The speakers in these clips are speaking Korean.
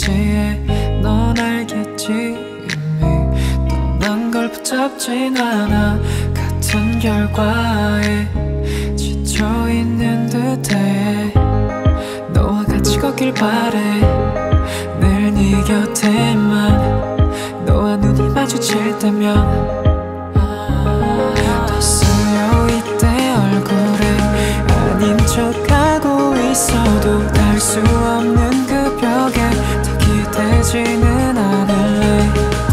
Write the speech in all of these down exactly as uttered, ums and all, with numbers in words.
있는지에 넌 알겠지. 이미 떠난 걸 붙잡진 않아. 같은 결과에 지쳐있는 듯해. 너와 같이 걷길 바래. 늘 네 곁에만. 너와 눈이 마주칠 때면 더 쓰여 있대. 얼굴에 아닌 척하고 있어도 닿을 수 없는 그 벽에 더 기대지는 않을래.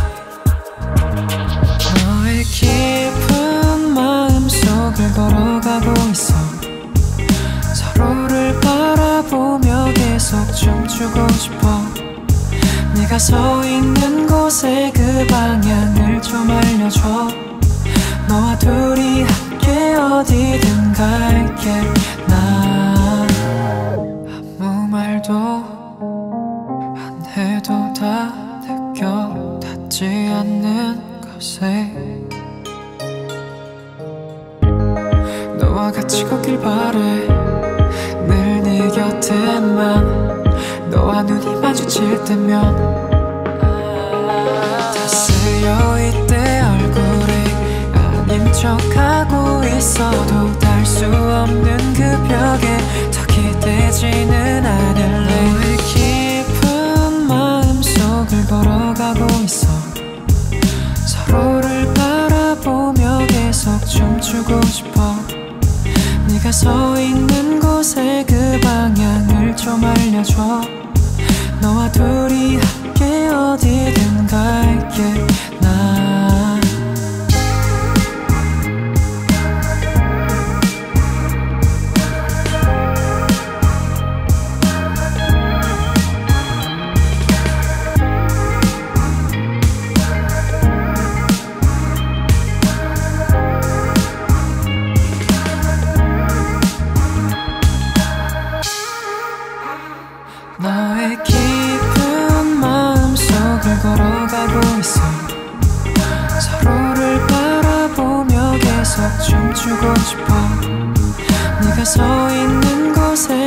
너의 깊은 마음속을 걸어가고 있어. 서로를 바라보며 계속 춤추고 싶어. 네가 서 있는 곳에 그 방향을 좀 알려줘. 너와 둘이 함께 어디든 갈게. 나 아무 말도 안 해도 다 느껴. 닿지 않는 것에 너와 같이 걷길 바래. 늘 네 곁에만. 너와 눈이 마주칠 때면 다 쓰여 있대. 얼굴에 아닌 척하고 있어도 닿을 수 없는 그 벽에 더 기대지는 않을래. 너의 깊은 마음속을 걸어가고 있어. 서로를 바라보며 계속 춤추고 싶어. 네가 서 있는 곳에 그 방향을 좀 알려줘. 너와 둘이 함께 어디든 갈게. 나 너의 깊은 마음속을 걸어가고 있어. 서로를 바라보며 계속 춤추고 싶어. 네가 서 있는 곳에